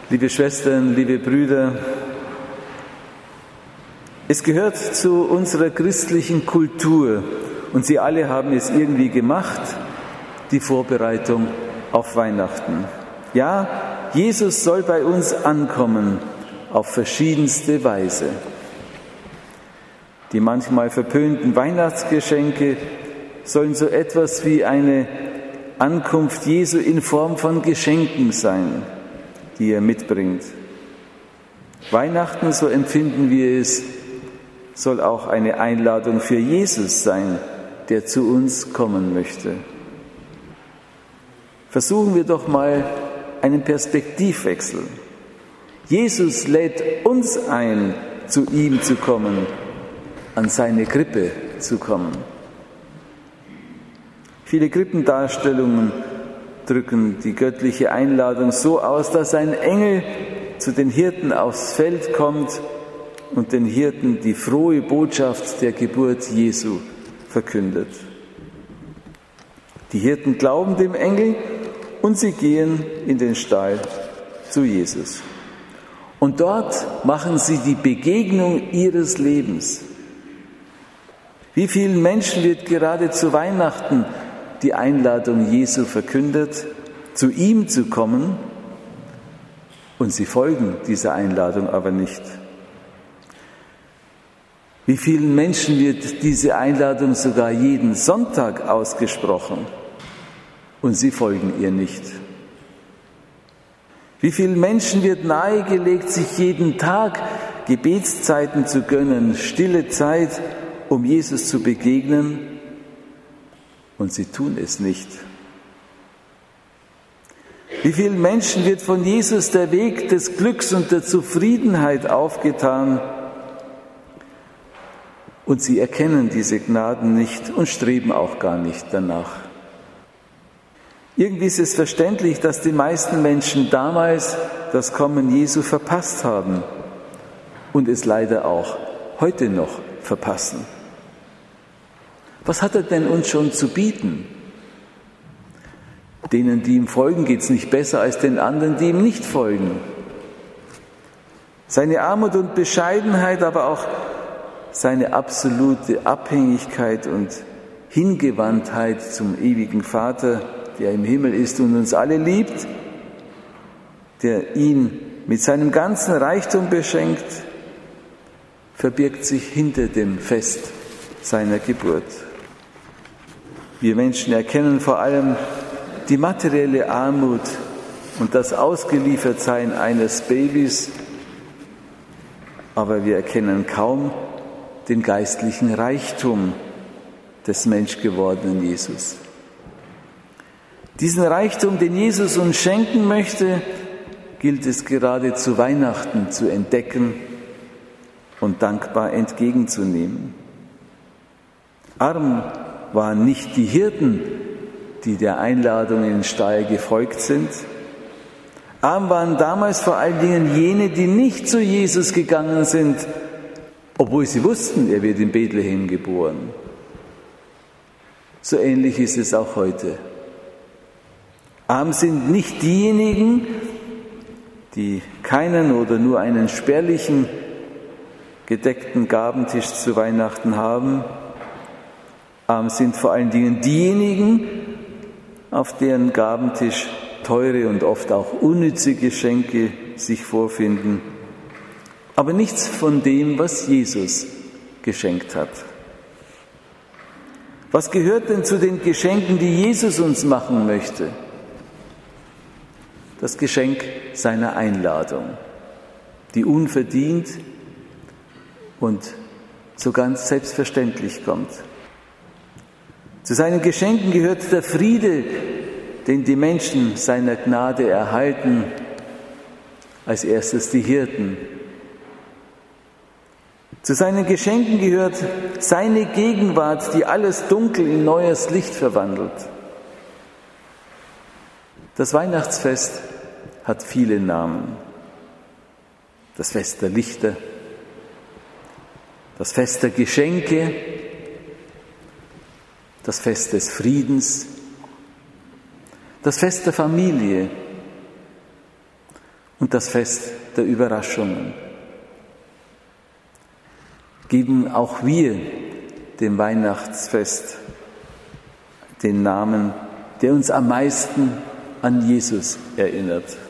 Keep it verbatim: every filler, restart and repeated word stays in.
Liebe Schwestern, liebe Brüder, es gehört zu unserer christlichen Kultur und Sie alle haben es irgendwie gemacht, die Vorbereitung auf Weihnachten. Ja, Jesus soll bei uns ankommen auf verschiedenste Weise. Die manchmal verpönten Weihnachtsgeschenke sollen so etwas wie eine Ankunft Jesu in Form von Geschenken sein, die er mitbringt. Weihnachten, so empfinden wir es, soll auch eine Einladung für Jesus sein, der zu uns kommen möchte. Versuchen wir doch mal einen Perspektivwechsel. Jesus lädt uns ein, zu ihm zu kommen, an seine Krippe zu kommen. Viele Krippendarstellungen drücken die göttliche Einladung so aus, dass ein Engel zu den Hirten aufs Feld kommt und den Hirten die frohe Botschaft der Geburt Jesu verkündet. Die Hirten glauben dem Engel und sie gehen in den Stall zu Jesus. Und dort machen sie die Begegnung ihres Lebens. Wie vielen Menschen wird gerade zu Weihnachten die Einladung Jesu verkündet, zu ihm zu kommen, und sie folgen dieser Einladung aber nicht. Wie vielen Menschen wird diese Einladung sogar jeden Sonntag ausgesprochen und sie folgen ihr nicht? Wie vielen Menschen wird nahegelegt, sich jeden Tag Gebetszeiten zu gönnen, stille Zeit, um Jesus zu begegnen, und sie tun es nicht? Wie vielen Menschen wird von Jesus der Weg des Glücks und der Zufriedenheit aufgetan und sie erkennen diese Gnaden nicht und streben auch gar nicht danach? Irgendwie ist es verständlich, dass die meisten Menschen damals das Kommen Jesu verpasst haben und es leider auch heute noch verpassen. Was hat er denn uns schon zu bieten? Denen, die ihm folgen, geht es nicht besser als den anderen, die ihm nicht folgen. Seine Armut und Bescheidenheit, aber auch seine absolute Abhängigkeit und Hingewandtheit zum ewigen Vater, der im Himmel ist und uns alle liebt, der ihn mit seinem ganzen Reichtum beschenkt, verbirgt sich hinter dem Fest seiner Geburt. Wir Menschen erkennen vor allem die materielle Armut und das Ausgeliefertsein eines Babys, aber wir erkennen kaum den geistlichen Reichtum des menschgewordenen Jesus. Diesen Reichtum, den Jesus uns schenken möchte, gilt es gerade zu Weihnachten zu entdecken und dankbar entgegenzunehmen. Arm waren nicht die Hirten, die der Einladung in den Stall gefolgt sind. Arm waren damals vor allen Dingen jene, die nicht zu Jesus gegangen sind, obwohl sie wussten, er wird in Bethlehem geboren. So ähnlich ist es auch heute. Arm sind nicht diejenigen, die keinen oder nur einen spärlichen gedeckten Gabentisch zu Weihnachten haben. Arm sind vor allen Dingen diejenigen, auf deren Gabentisch teure und oft auch unnütze Geschenke sich vorfinden, aber nichts von dem, was Jesus geschenkt hat. Was gehört denn zu den Geschenken, die Jesus uns machen möchte? Das Geschenk seiner Einladung, die unverdient und so ganz selbstverständlich kommt. Zu seinen Geschenken gehört der Friede, den die Menschen seiner Gnade erhalten, als erstes die Hirten. Zu seinen Geschenken gehört seine Gegenwart, die alles Dunkel in neues Licht verwandelt. Das Weihnachtsfest hat viele Namen. Das Fest der Lichter, das Fest der Geschenke, das Fest des Friedens, das Fest der Familie und das Fest der Überraschungen. Geben auch wir dem Weihnachtsfest den Namen, der uns am meisten an Jesus erinnert.